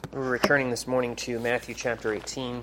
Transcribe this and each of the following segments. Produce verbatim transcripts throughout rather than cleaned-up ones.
We're returning this morning to Matthew chapter eighteen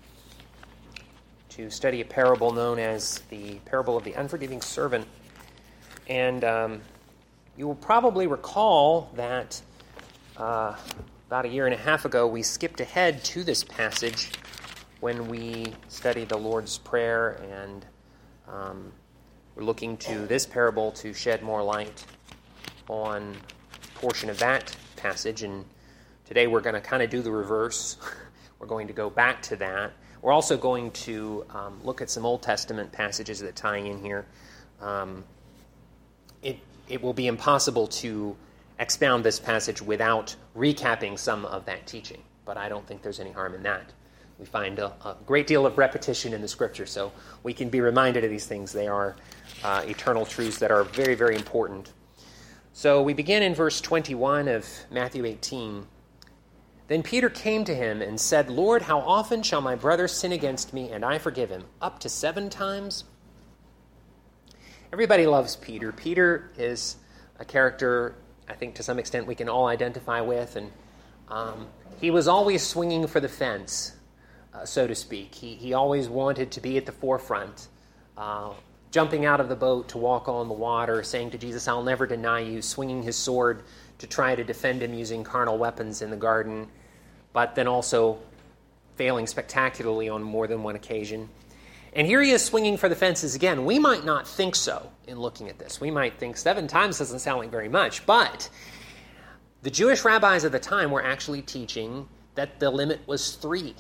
to study a parable known as the parable of the unforgiving servant. And um, you will probably recall that uh, about a year and a half ago we skipped ahead to this passage when we studied the Lord's Prayer, and um, we're looking to this parable to shed more light on a portion of that passage. And today we're going to kind of do the reverse. We're going to go back to that. We're also going to um, look at some Old Testament passages that tie in here. Um, it, it will be impossible to expound this passage without recapping some of that teaching, but I don't think there's any harm in that. We find a, a great deal of repetition in the Scripture, so we can be reminded of these things. They are uh, eternal truths that are very, very important. So we begin in verse twenty-one of Matthew eighteen. Then Peter came to him and said, "Lord, how often shall my brother sin against me and I forgive him? Up to seven times?" Everybody loves Peter. Peter is a character, I think, to some extent we can all identify with. And um, he was always swinging for the fence, uh, so to speak. He, he always wanted to be at the forefront, uh, jumping out of the boat to walk on the water, saying to Jesus, "I'll never deny you," swinging his sword to try to defend him using carnal weapons in the garden, but then also failing spectacularly on more than one occasion. And here he is swinging for the fences again. We might not think so in looking at this. We might think seven times doesn't sound like very much, but the Jewish rabbis of the time were actually teaching that the limit was three.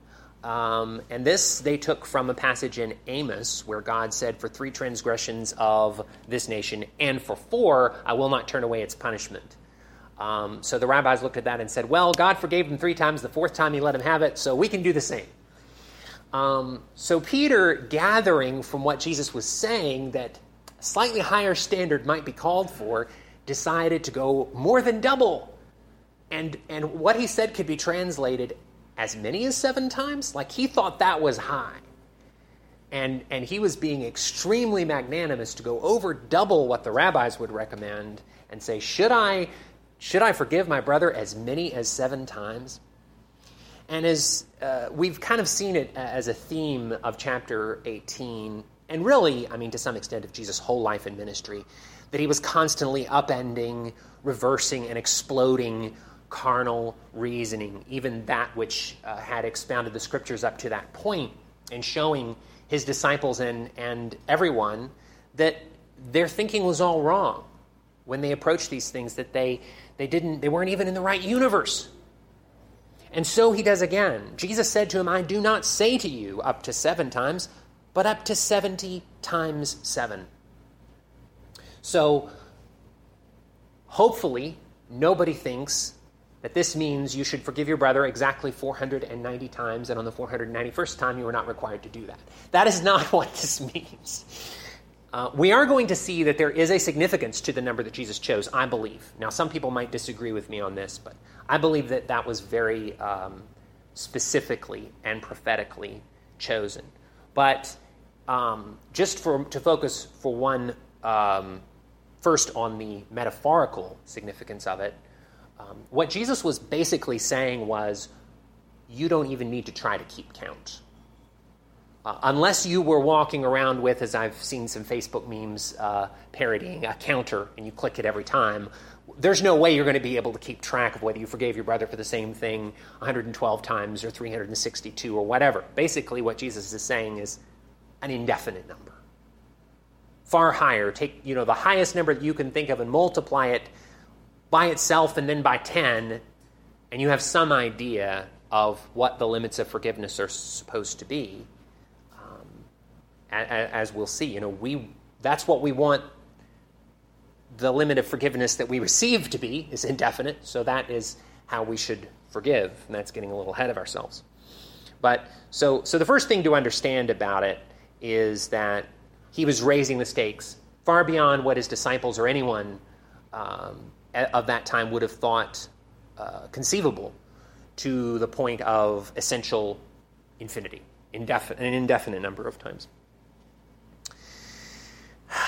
Um, and this they took from a passage in Amos where God said, "For three transgressions of this nation, and for four, I will not turn away its punishment." Um, so the rabbis looked at that and said, well, God forgave him three times. The fourth time he let him have it, so we can do the same. Um, so Peter, gathering from what Jesus was saying that a slightly higher standard might be called for, decided to go more than double. And, and what he said could be translated as many as seven times. Like, he thought that was high. And, and he was being extremely magnanimous to go over double what the rabbis would recommend and say, should I... Should I forgive my brother as many as seven times? And as uh, we've kind of seen it as a theme of chapter eighteen, and really, I mean, to some extent of Jesus' whole life and ministry, that he was constantly upending, reversing, and exploding carnal reasoning, even that which uh, had expounded the Scriptures up to that point, and showing his disciples and, and everyone that their thinking was all wrong when they approached these things, that they They didn't. They weren't even in the right universe. And so he does again. Jesus said to him, "I do not say to you up to seven times, but up to seventy times seven." So hopefully nobody thinks that this means you should forgive your brother exactly four hundred ninety times, and on the four hundred ninety-first time you are not required to do that. That is not what this means. Uh, we are going to see that there is a significance to the number that Jesus chose, I believe. Now, some people might disagree with me on this, but I believe that that was very um, specifically and prophetically chosen. But um, just for to focus for one, um, first on the metaphorical significance of it, um, what Jesus was basically saying was, you don't even need to try to keep count. Uh, unless you were walking around with, as I've seen some Facebook memes uh, parodying, a counter, and you click it every time, there's no way you're going to be able to keep track of whether you forgave your brother for the same thing one hundred twelve times or three hundred sixty-two or whatever. Basically, what Jesus is saying is an indefinite number. Far higher. Take, you know, the highest number that you can think of and multiply it by itself and then by ten, and you have some idea of what the limits of forgiveness are supposed to be. As we'll see, you know, we that's what we want the limit of forgiveness that we receive to be, is indefinite, so that is how we should forgive, and that's getting a little ahead of ourselves. But, so so the first thing to understand about it is that he was raising the stakes far beyond what his disciples or anyone um, of that time would have thought uh, conceivable, to the point of essential infinity, indefinite, an indefinite number of times.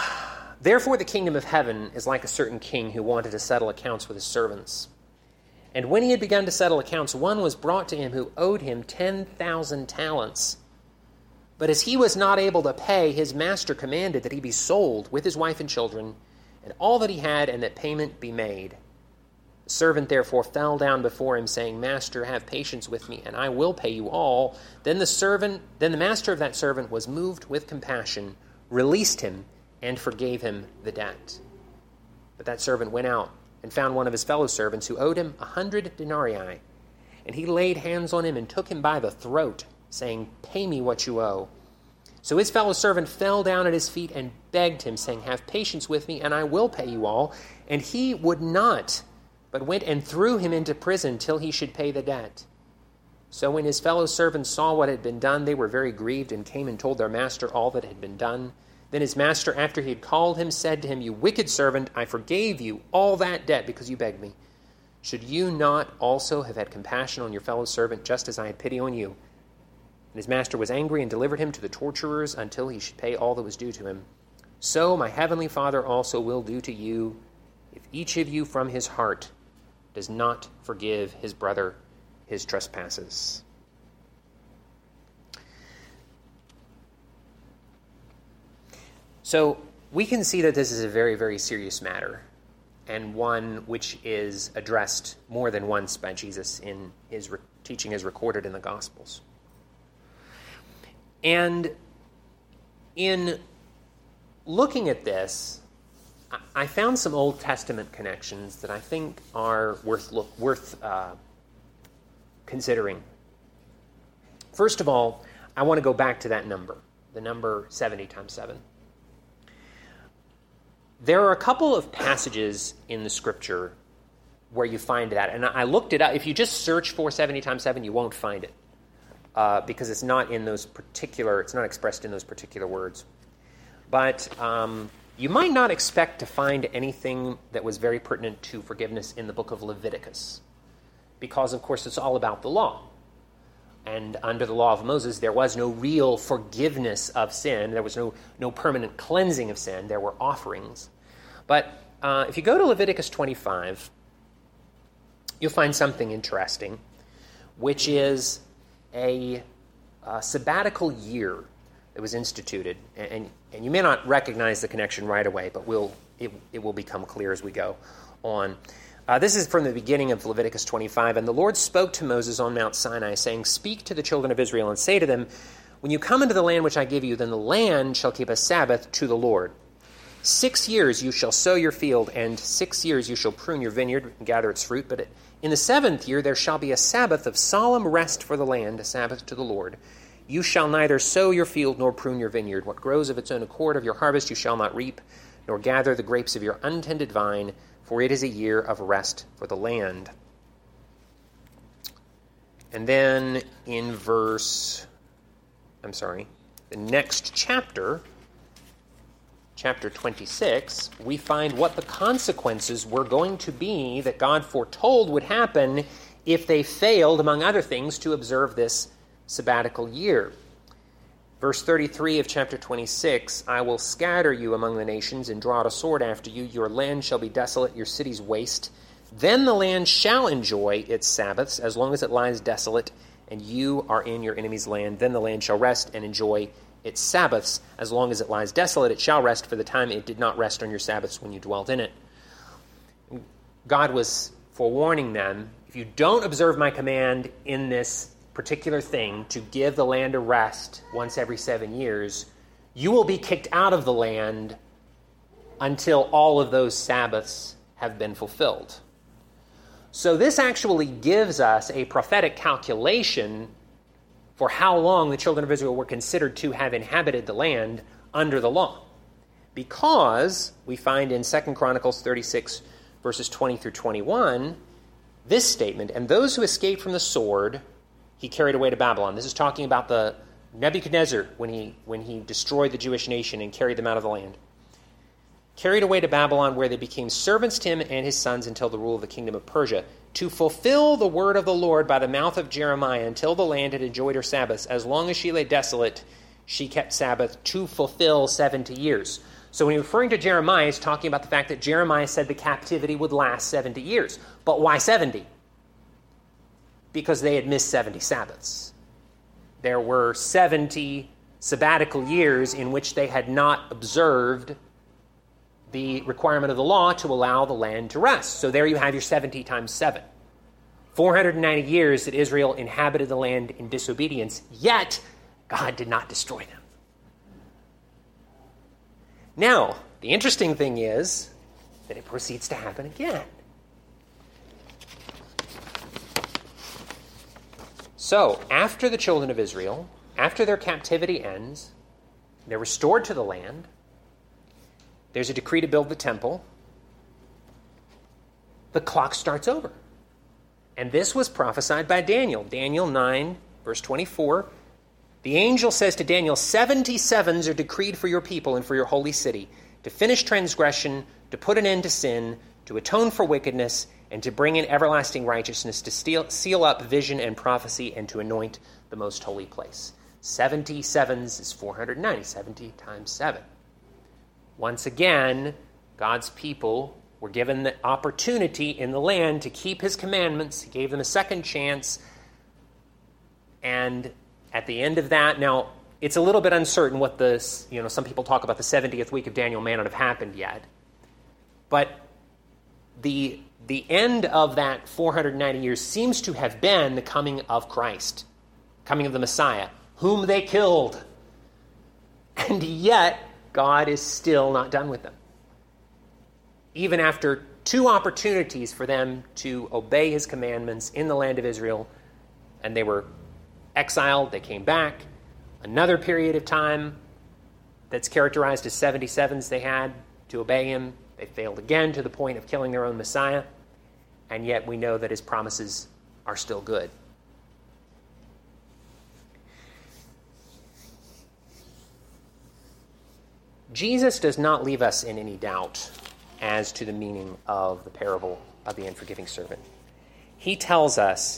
Therefore, the kingdom of heaven is like a certain king who wanted to settle accounts with his servants. And when he had begun to settle accounts, one was brought to him who owed him ten thousand talents. But as he was not able to pay, his master commanded that he be sold with his wife and children, and all that he had, and that payment be made. The servant therefore fell down before him, saying, Master, have patience with me, and I will pay you all. Then the servant, then the master of that servant was moved with compassion, released him, and forgave him the debt. But that servant went out and found one of his fellow servants who owed him a hundred denarii. And he laid hands on him and took him by the throat, saying, Pay me what you owe. So his fellow servant fell down at his feet and begged him, saying, Have patience with me, and I will pay you all. And he would not, but went and threw him into prison till he should pay the debt. So when his fellow servants saw what had been done, they were very grieved, and came and told their master all that had been done. Then his master, after he had called him, said to him, You wicked servant, I forgave you all that debt because you begged me. Should you not also have had compassion on your fellow servant, just as I had pity on you? And his master was angry and delivered him to the torturers until he should pay all that was due to him. So my heavenly Father also will do to you, if each of you from his heart does not forgive his brother his trespasses. So we can see that this is a very, very serious matter, and one which is addressed more than once by Jesus in his re- teaching as recorded in the Gospels. And in looking at this, I found some Old Testament connections that I think are worth look, worth uh, considering. First of all, I want to go back to that number, the number seventy times seven. There are a couple of passages in the Scripture where you find that, and I looked it up. If you just search for seventy times seven, you won't find it, uh, because it's not in those particular, it's not expressed in those particular words. But um, you might not expect to find anything that was very pertinent to forgiveness in the book of Leviticus, because, of course, it's all about the law. And under the law of Moses, there was no real forgiveness of sin. There was no, no permanent cleansing of sin. There were offerings. But uh, if you go to Leviticus twenty-five, you'll find something interesting, which is a, a sabbatical year that was instituted. And, and you may not recognize the connection right away, but we'll, it, it will become clear as we go on. Uh, this is from the beginning of Leviticus twenty-five. And the Lord spoke to Moses on Mount Sinai, saying, Speak to the children of Israel and say to them, When you come into the land which I give you, then the land shall keep a Sabbath to the Lord. Six years you shall sow your field, and six years you shall prune your vineyard and gather its fruit. But in the seventh year there shall be a Sabbath of solemn rest for the land, a Sabbath to the Lord. You shall neither sow your field nor prune your vineyard. What grows of its own accord of your harvest you shall not reap, nor gather the grapes of your untended vine, for it is a year of rest for the land. And then in verse, I'm sorry, the next chapter, chapter twenty-six, we find what the consequences were going to be that God foretold would happen if they failed, among other things, to observe this sabbatical year. Verse thirty-three of chapter twenty-six, I will scatter you among the nations and draw out a sword after you. Your land shall be desolate, your cities waste. Then the land shall enjoy its Sabbaths as long as it lies desolate, and you are in your enemy's land. Then the land shall rest and enjoy its Sabbaths as long as it lies desolate. It shall rest for the time it did not rest on your Sabbaths when you dwelt in it. God was forewarning them, if you don't observe my command in this particular thing, to give the land a rest once every seven years, you will be kicked out of the land until all of those Sabbaths have been fulfilled. So this actually gives us a prophetic calculation for how long the children of Israel were considered to have inhabited the land under the law. Because we find in Second Chronicles thirty-six, verses twenty through twenty-one, this statement, and those who escaped from the sword he carried away to Babylon. This is talking about the Nebuchadnezzar when he when he destroyed the Jewish nation and carried them out of the land. Carried away to Babylon, where they became servants to him and his sons until the rule of the kingdom of Persia, to fulfill the word of the Lord by the mouth of Jeremiah until the land had enjoyed her Sabbaths. As long as she lay desolate, she kept Sabbath to fulfill seventy years. So when he's referring to Jeremiah, he's talking about the fact that Jeremiah said the captivity would last seventy years. But why seventy? because they had missed seventy Sabbaths. There were seventy sabbatical years in which they had not observed the requirement of the law to allow the land to rest. So there you have your seventy times seven. four hundred ninety years that Israel inhabited the land in disobedience, yet God did not destroy them. Now, the interesting thing is that it proceeds to happen again. So, after the children of Israel, after their captivity ends, they're restored to the land. There's a decree to build the temple. The clock starts over. And this was prophesied by Daniel. Daniel nine, verse twenty-four. The angel says to Daniel, seventy sevens are decreed for your people and for your holy city, to finish transgression, to put an end to sin, to atone for wickedness, and to bring in everlasting righteousness, to steal, seal up vision and prophecy, and to anoint the most holy place. seventy sevens is four hundred ninety, seventy times seven. Once again, God's people were given the opportunity in the land to keep his commandments. He gave them a second chance. And at the end of that, now, it's a little bit uncertain what the, you know, some people talk about the seventieth week of Daniel may not have happened yet. But the, the end of that four hundred ninety years seems to have been the coming of Christ, coming of the Messiah, whom they killed. And yet, God is still not done with them. Even after two opportunities for them to obey his commandments in the land of Israel, and they were exiled, they came back. Another period of time that's characterized as seventy sevens they had to obey him. They failed again to the point of killing their own Messiah, and yet we know that his promises are still good. Jesus does not leave us in any doubt as to the meaning of the parable of the unforgiving servant. He tells us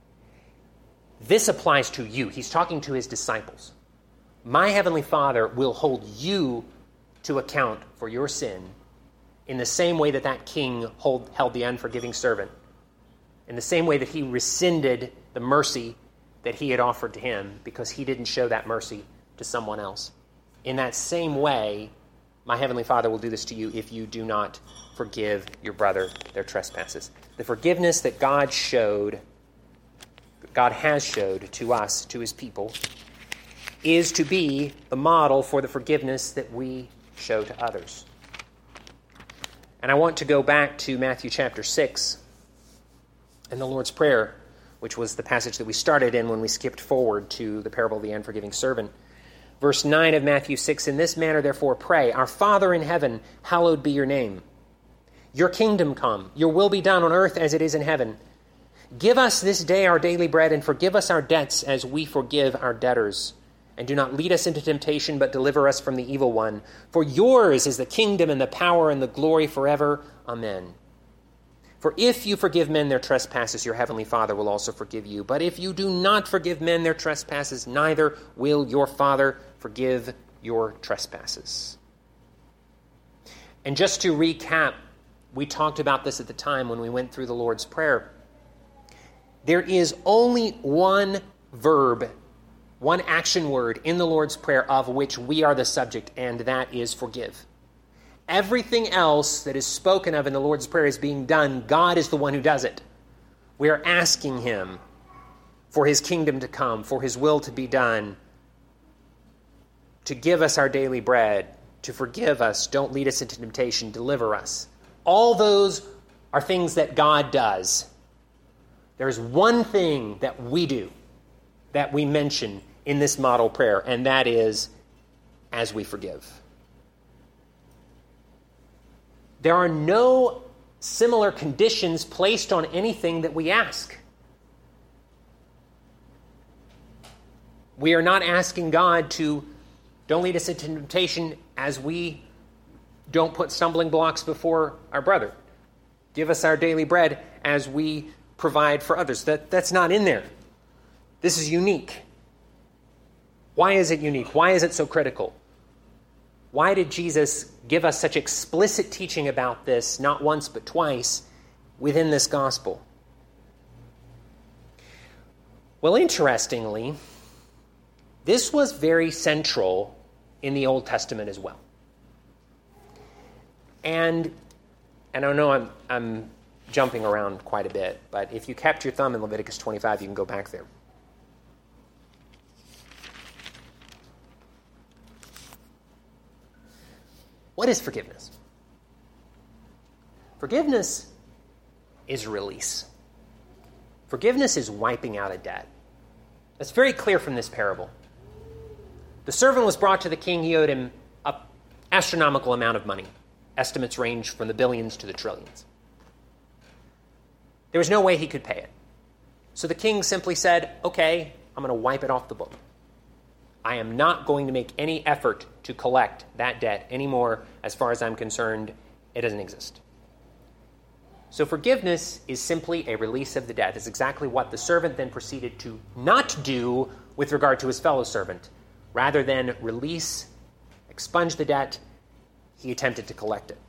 this applies to you. He's talking to his disciples. My heavenly Father will hold you to account for your sin in the same way that that king hold, held the unforgiving servant, in the same way that he rescinded the mercy that he had offered to him because he didn't show that mercy to someone else. In that same way, my heavenly Father will do this to you if you do not forgive your brother their trespasses. The forgiveness that God showed, God has showed to us, to his people, is to be the model for the forgiveness that we show to others. And I want to go back to Matthew chapter six and the Lord's Prayer, which was the passage that we started in when we skipped forward to the parable of the unforgiving servant. Verse nine of Matthew six, in this manner therefore pray, our Father in heaven, hallowed be your name. Your kingdom come, your will be done on earth as it is in heaven. Give us this day our daily bread, and forgive us our debts as we forgive our debtors. And do not lead us into temptation, but deliver us from the evil one. For yours is the kingdom and the power and the glory forever. Amen. For if you forgive men their trespasses, your heavenly Father will also forgive you. But if you do not forgive men their trespasses, neither will your Father forgive your trespasses. And just to recap, we talked about this at the time when we went through the Lord's Prayer. There is only one verb, one action word in the Lord's Prayer of which we are the subject, and that is forgive. Everything else that is spoken of in the Lord's Prayer is being done. God is the one who does it. We are asking him for his kingdom to come, for his will to be done, to give us our daily bread, to forgive us, don't lead us into temptation, deliver us. All those are things that God does. There's one thing that we do, that we mention in this model prayer, and that is as we forgive. There are no similar conditions placed on anything that we ask. We are not asking God to don't lead us into temptation as we don't put stumbling blocks before our brother. Give us our daily bread as we provide for others. That, that's not in there. This is unique. Why is it unique? Why is it so critical? Why did Jesus give us such explicit teaching about this, not once but twice, within this gospel? Well, interestingly, this was very central in the Old Testament as well. And, and I know I'm, I'm jumping around quite a bit, but if you kept your thumb in Leviticus twenty-five, you can go back there. What is forgiveness? Forgiveness is release. Forgiveness is wiping out a debt. That's very clear from this parable. The servant was brought to the king. He owed him an astronomical amount of money. Estimates range from the billions to the trillions. There was no way he could pay it. So the king simply said, okay, I'm going to wipe it off the book. I am not going to make any effort to collect that debt anymore. As far as I'm concerned, it doesn't exist. So forgiveness is simply a release of the debt. It's exactly what the servant then proceeded to not do with regard to his fellow servant. Rather than release, expunge the debt, he attempted to collect it.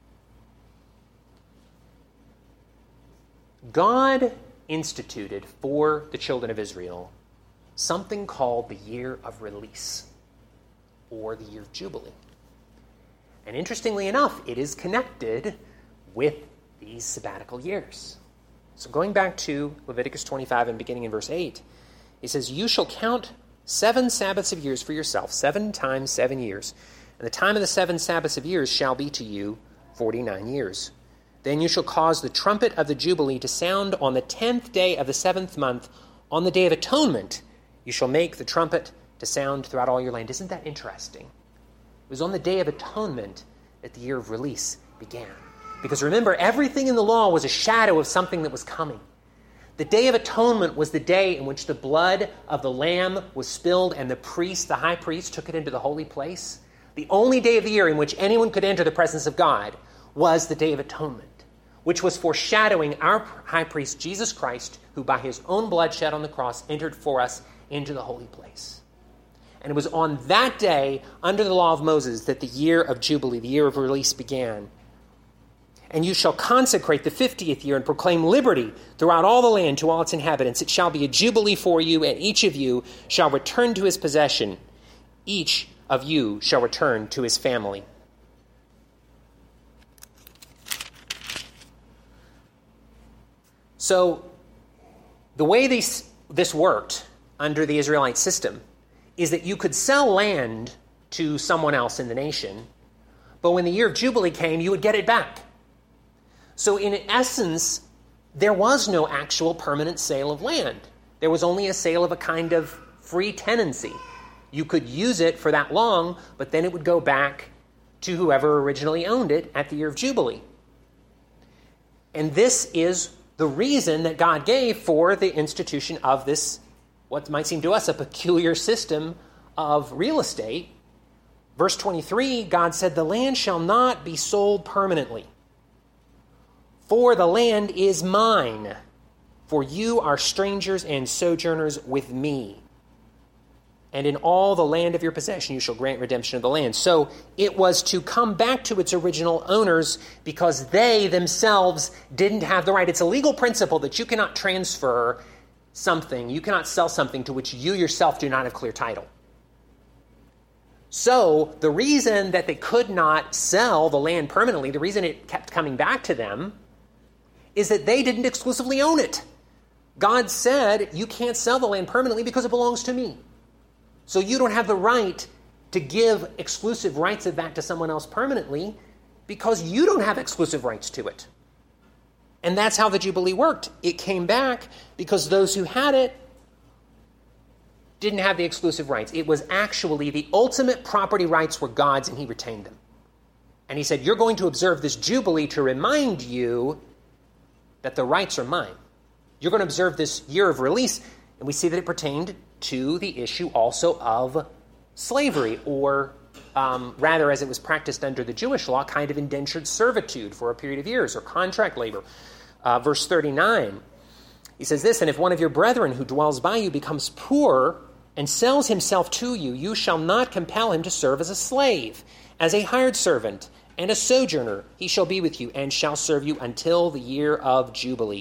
God instituted for the children of Israel something called the year of release, or the year of Jubilee. And interestingly enough, it is connected with these sabbatical years. So going back to Leviticus twenty-five and beginning in verse eight, it says, you shall count seven Sabbaths of years for yourself, seven times seven years. And the time of the seven Sabbaths of years shall be to you forty-nine years. Then you shall cause the trumpet of the Jubilee to sound on the tenth day of the seventh month. On the day of atonement, you shall make the trumpet to sound throughout all your land. Isn't that interesting? It was on the day of atonement that the year of release began. Because remember, everything in the law was a shadow of something that was coming. The Day of Atonement was the day in which the blood of the lamb was spilled and the priest, the high priest, took it into the holy place. The only day of the year in which anyone could enter the presence of God was the Day of Atonement, which was foreshadowing our high priest, Jesus Christ, who by his own blood shed on the cross entered for us into the holy place. And it was on that day, under the law of Moses, that the year of Jubilee, the year of release, began. And you shall consecrate the fiftieth year and proclaim liberty throughout all the land to all its inhabitants. It shall be a jubilee for you, and each of you shall return to his possession. Each of you shall return to his family. So the way this, this worked under the Israelite system is that you could sell land to someone else in the nation, but when the year of Jubilee came, you would get it back. So in essence, there was no actual permanent sale of land. There was only a sale of a kind of free tenancy. You could use it for that long, but then it would go back to whoever originally owned it at the year of Jubilee. And this is the reason that God gave for the institution of this, what might seem to us a peculiar system of real estate. Verse twenty-three, God said, the land shall not be sold permanently. For the land is mine, for you are strangers and sojourners with me. And in all the land of your possession you shall grant redemption of the land. So it was to come back to its original owners because they themselves didn't have the right. It's a legal principle that you cannot transfer something, you cannot sell something to which you yourself do not have clear title. So the reason that they could not sell the land permanently, the reason it kept coming back to them, is that they didn't exclusively own it. God said, you can't sell the land permanently because it belongs to me. So you don't have the right to give exclusive rights of that to someone else permanently because you don't have exclusive rights to it. And that's how the Jubilee worked. It came back because those who had it didn't have the exclusive rights. It was actually the ultimate property rights were God's, and he retained them. And he said, you're going to observe this Jubilee to remind you that the rights are mine. You're going to observe this year of release, and we see that it pertained to the issue also of slavery, or um, rather, as it was practiced under the Jewish law, kind of indentured servitude for a period of years, or contract labor. Uh, verse thirty-nine, he says this, and if one of your brethren who dwells by you becomes poor and sells himself to you, you shall not compel him to serve as a slave, as a hired servant, and a sojourner. He shall be with you and shall serve you until the year of Jubilee.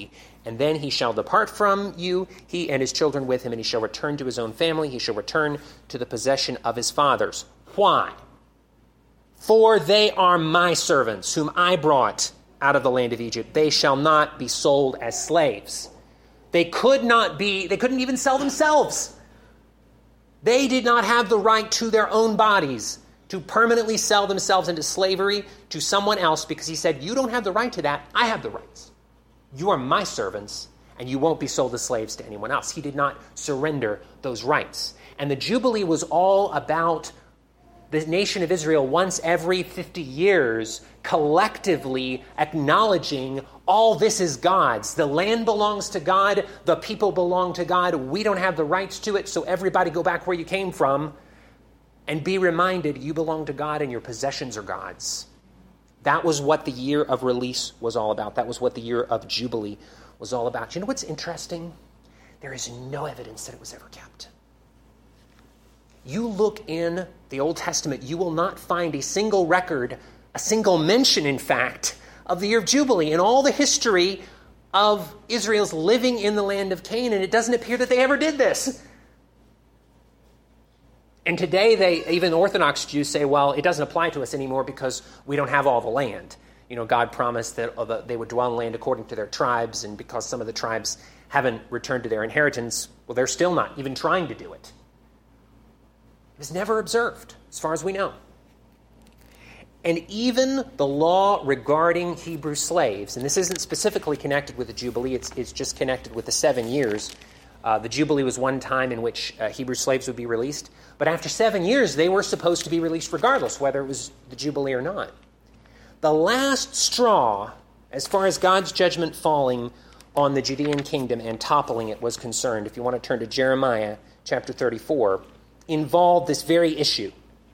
And then he shall depart from you, he and his children with him, and he shall return to his own family. He shall return to the possession of his fathers. Why? For they are my servants, whom I brought out of the land of Egypt. They shall not be sold as slaves. They could not be, they couldn't even sell themselves. They did not have the right to their own bodies to permanently sell themselves into slavery to someone else, because he said, you don't have the right to that. I have the rights. You are my servants, and you won't be sold as slaves to anyone else. He did not surrender those rights. And the Jubilee was all about the nation of Israel once every fifty years collectively acknowledging all this is God's. The land belongs to God. The people belong to God. We don't have the rights to it, so everybody go back where you came from and be reminded you belong to God and your possessions are God's. That was what the year of release was all about. That was what the year of Jubilee was all about. You know what's interesting? There is no evidence that it was ever kept. You look in the Old Testament, you will not find a single record, a single mention, in fact, of the year of Jubilee in all the history of Israel's living in the land of Canaan. It doesn't appear that they ever did this. And today, they, even Orthodox Jews say, well, it doesn't apply to us anymore because we don't have all the land. You know, God promised that they would dwell in land according to their tribes, and because some of the tribes haven't returned to their inheritance, well, they're still not even trying to do it. It was never observed, as far as we know. And even the law regarding Hebrew slaves, and this isn't specifically connected with the Jubilee, it's, it's just connected with the seven years. Uh, the Jubilee was one time in which uh, Hebrew slaves would be released. But after seven years, they were supposed to be released regardless, whether it was the Jubilee or not. The last straw, as far as God's judgment falling on the Judean kingdom and toppling it was concerned, if you want to turn to Jeremiah chapter thirty-four, involved this very issue.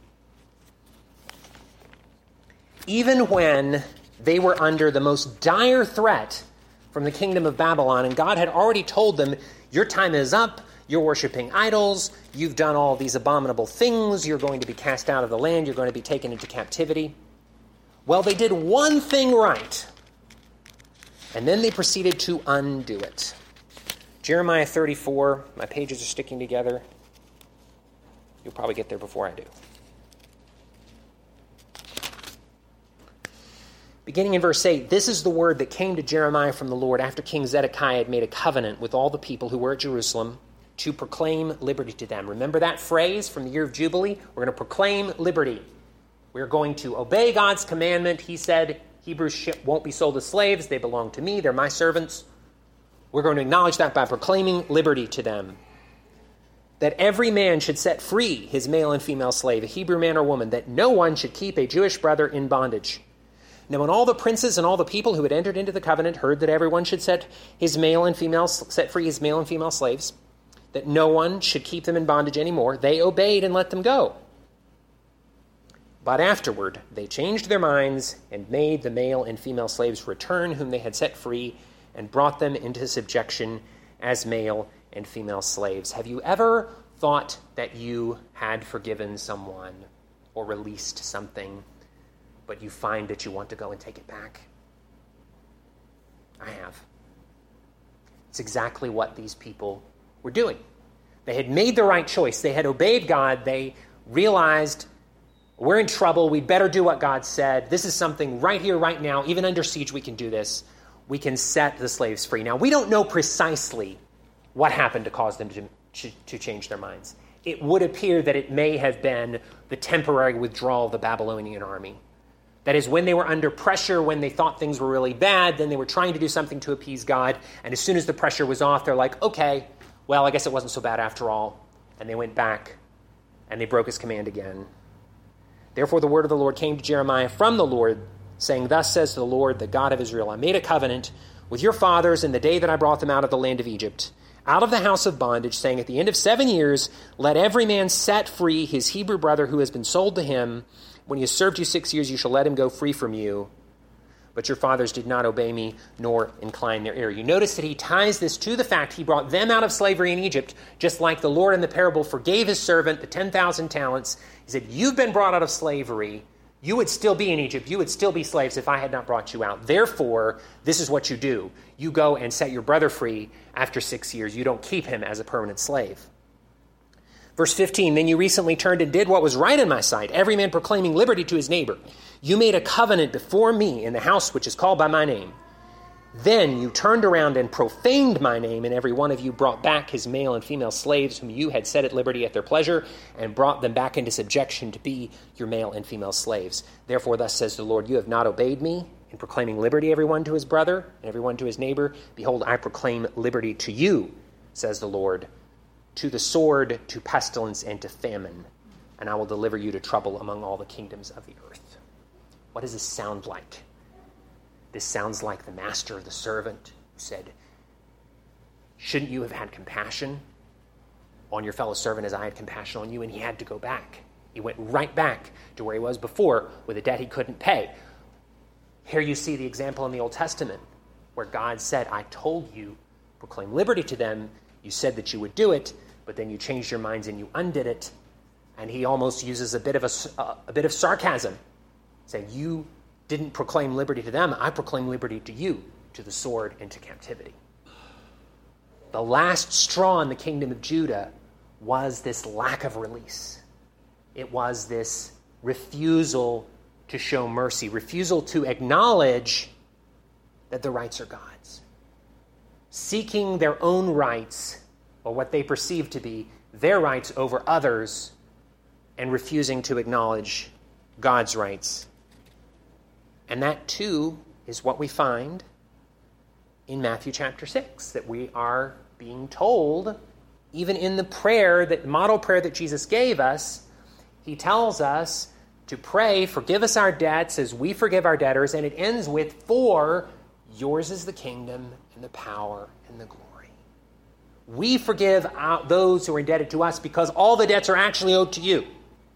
Even when they were under the most dire threat from the kingdom of Babylon, and God had already told them, your time is up, you're worshiping idols, you've done all these abominable things, you're going to be cast out of the land, you're going to be taken into captivity. Well, they did one thing right, and then they proceeded to undo it. Jeremiah thirty-four, my pages are sticking together. You'll probably get there before I do. Beginning in verse eight, this is the word that came to Jeremiah from the Lord after King Zedekiah had made a covenant with all the people who were at Jerusalem to proclaim liberty to them. Remember that phrase from the year of Jubilee? We're going to proclaim liberty. We're going to obey God's commandment. He said, Hebrews won't be sold as slaves. They belong to me. They're my servants. We're going to acknowledge that by proclaiming liberty to them. That every man should set free his male and female slave, a Hebrew man or woman, that no one should keep a Jewish brother in bondage. Now when all the princes and all the people who had entered into the covenant heard that everyone should set his male and female set free his male and female slaves, that no one should keep them in bondage anymore, they obeyed and let them go. But afterward they changed their minds and made the male and female slaves return whom they had set free and brought them into subjection as male and female slaves. Have you ever thought that you had forgiven someone or released something, but you find that you want to go and take it back? I have. It's exactly what these people were doing. They had made the right choice. They had obeyed God. They realized, we're in trouble. We better do what God said. This is something right here, right now. Even under siege, we can do this. We can set the slaves free. Now, we don't know precisely what happened to cause them to, to change their minds. It would appear that it may have been the temporary withdrawal of the Babylonian army. That is, when they were under pressure, when they thought things were really bad, then they were trying to do something to appease God, and as soon as the pressure was off, they're like, okay, well, I guess it wasn't so bad after all. And they went back, and they broke his command again. Therefore the word of the Lord came to Jeremiah from the Lord, saying, thus says the Lord, the God of Israel, I made a covenant with your fathers in the day that I brought them out of the land of Egypt, out of the house of bondage, saying, at the end of seven years, let every man set free his Hebrew brother who has been sold to him. When he has served you six years, you shall let him go free from you. But your fathers did not obey me, nor incline their ear. You notice that he ties this to the fact he brought them out of slavery in Egypt, just like the Lord in the parable forgave his servant the ten thousand talents. He said, you've been brought out of slavery. You would still be in Egypt. You would still be slaves if I had not brought you out. Therefore, this is what you do. You go and set your brother free after six years. You don't keep him as a permanent slave. Verse fifteen, then you recently turned and did what was right in my sight, every man proclaiming liberty to his neighbor. You made a covenant before me in the house which is called by my name. Then you turned around and profaned my name, and every one of you brought back his male and female slaves whom you had set at liberty at their pleasure, and brought them back into subjection to be your male and female slaves. Therefore, thus says the Lord, you have not obeyed me in proclaiming liberty everyone to his brother and everyone to his neighbor. Behold, I proclaim liberty to you, says the Lord, to the sword, to pestilence, and to famine, and I will deliver you to trouble among all the kingdoms of the earth. What does this sound like? This sounds like the master of the servant who said, shouldn't you have had compassion on your fellow servant as I had compassion on you? And he had to go back. He went right back to where he was before with a debt he couldn't pay. Here you see the example in the Old Testament where God said, I told you, proclaim liberty to them. You said that you would do it, but then you changed your minds and you undid it. And he almost uses a bit of a, a bit of sarcasm, saying, you didn't proclaim liberty to them, I proclaim liberty to you, to the sword and to captivity. The last straw in the kingdom of Judah was this lack of release. It was this refusal to show mercy, refusal to acknowledge that the rights are God's. Seeking their own rights, or what they perceive to be their rights over others, and refusing to acknowledge God's rights. And that, too, is what we find in Matthew chapter six, that we are being told, even in the prayer, that model prayer that Jesus gave us, he tells us to pray, forgive us our debts as we forgive our debtors, and it ends with, for yours is the kingdom and the power and the glory. We forgive those who are indebted to us because all the debts are actually owed to you.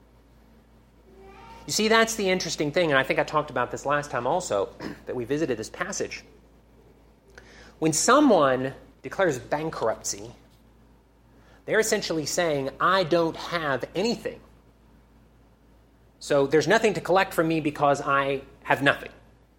You see, that's the interesting thing, and I think I talked about this last time also, that we visited this passage. When someone declares bankruptcy, they're essentially saying, I don't have anything. So there's nothing to collect from me because I have nothing.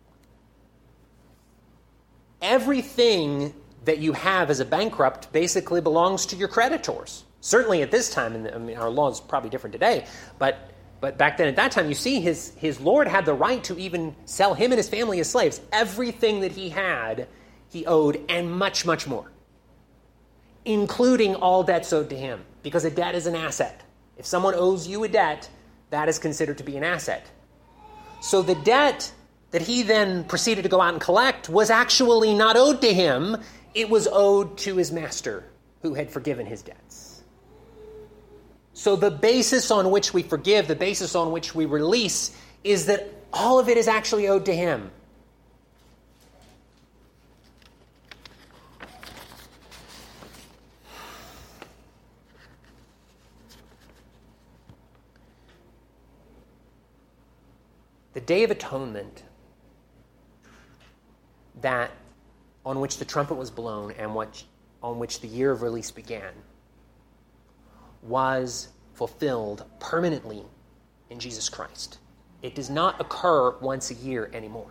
Everything that you have as a bankrupt basically belongs to your creditors. Certainly at this time, and I mean, our law is probably different today, but But back then, at that time, you see his, his Lord had the right to even sell him and his family as slaves. Everything that he had, he owed, and much, much more, including all debts owed to him, because a debt is an asset. If someone owes you a debt, that is considered to be an asset. So the debt that he then proceeded to go out and collect was actually not owed to him. It was owed to his master, who had forgiven his debts. So the basis on which we forgive, the basis on which we release, is that all of it is actually owed to him. The Day of Atonement, that on which the trumpet was blown and what, on which the year of release began, was fulfilled permanently in Jesus Christ. It does not occur once a year anymore.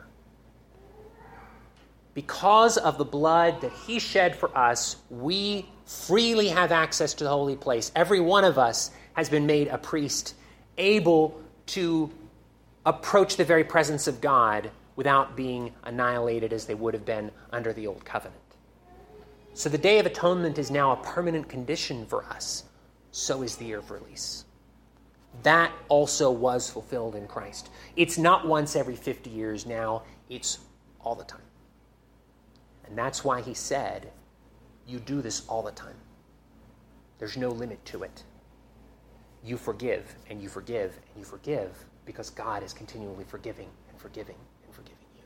Because of the blood that he shed for us, we freely have access to the holy place. Every one of us has been made a priest, able to approach the very presence of God without being annihilated as they would have been under the old covenant. So the Day of Atonement is now a permanent condition for us. So is the year of release. That also was fulfilled in Christ. It's not once every fifty years now, it's all the time. And that's why he said, you do this all the time. There's no limit to it. You forgive, and you forgive, and you forgive, because God is continually forgiving and forgiving and forgiving you.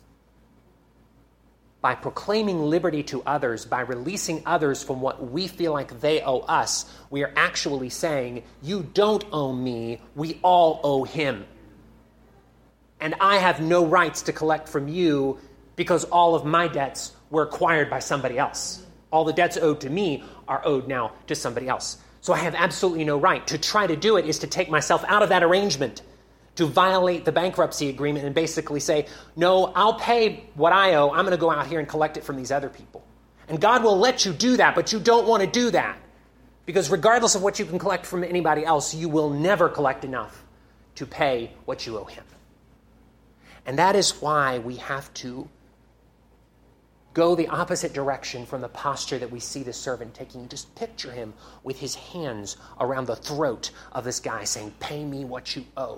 By proclaiming liberty to others, by releasing others from what we feel like they owe us, we are actually saying, you don't owe me, we all owe him. And I have no rights to collect from you because all of my debts were acquired by somebody else. All the debts owed to me are owed now to somebody else. So I have absolutely no right. To try to do it is to take myself out of that arrangement. to violate the bankruptcy agreement and basically say, no, I'll pay what I owe. I'm going to go out here and collect it from these other people. And God will let you do that, but you don't want to do that. Because regardless of what you can collect from anybody else, you will never collect enough to pay what you owe him. And that is why we have to go the opposite direction from the posture that we see the servant taking. Just picture him with his hands around the throat of this guy saying, pay me what you owe.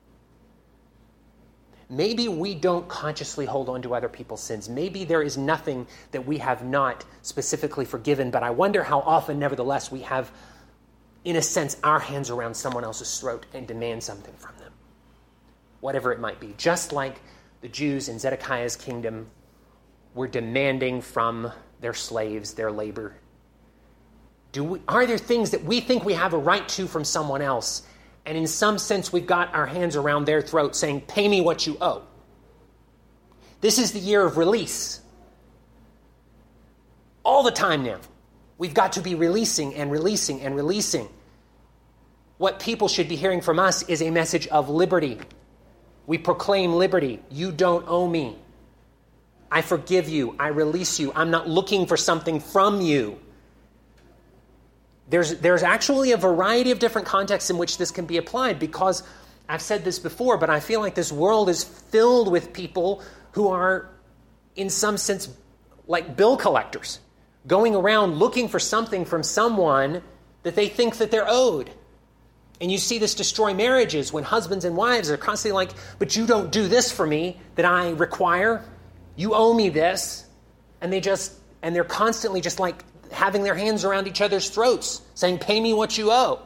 Maybe we don't consciously hold on to other people's sins. Maybe there is nothing that we have not specifically forgiven, but I wonder how often, nevertheless, we have, in a sense, our hands around someone else's throat and demand something from them, whatever it might be. Just like the Jews in Zedekiah's kingdom were demanding from their slaves their labor. Do we, are there things that we think we have a right to from someone else, and in some sense, we've got our hands around their throat saying, pay me what you owe? This is the year of release. All the time now. We've got to be releasing and releasing and releasing. What people should be hearing from us is a message of liberty. We proclaim liberty. You don't owe me. I forgive you. I release you. I'm not looking for something from you. There's, there's actually a variety of different contexts in which this can be applied, because I've said this before, but I feel like this world is filled with people who are, in some sense, like bill collectors, going around looking for something from someone that they think that they're owed. And you see this destroy marriages when husbands and wives are constantly like, but you don't do this for me that I require. You owe me this. And they just, and they're constantly just like having their hands around each other's throats, saying, pay me what you owe.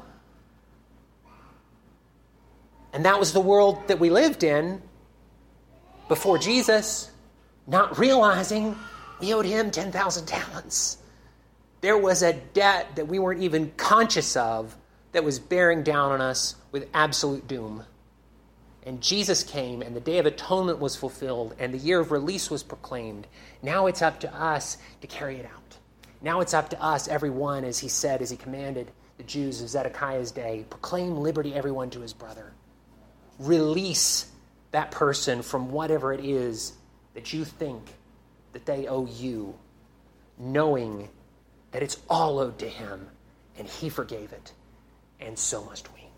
And that was the world that we lived in before Jesus, not realizing we owed him ten thousand talents. There was a debt that we weren't even conscious of that was bearing down on us with absolute doom. And Jesus came, and the Day of Atonement was fulfilled, and the year of release was proclaimed. Now it's up to us to carry it out. Now it's up to us, everyone, as he said, as he commanded the Jews of Zedekiah's day, proclaim liberty, everyone, to his brother. Release that person from whatever it is that you think that they owe you, knowing that it's all owed to him, and he forgave it, and so must we.